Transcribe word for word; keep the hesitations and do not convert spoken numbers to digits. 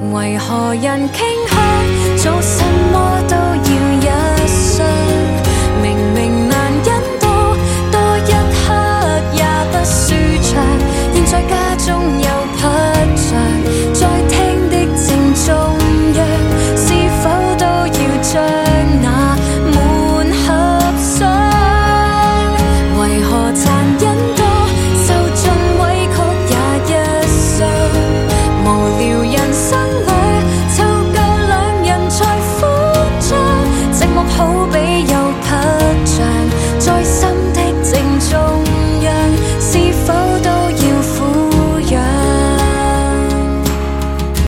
為何人傾向做什麼都要一雙？明明難忍到多一刻也不舒暢，現在家中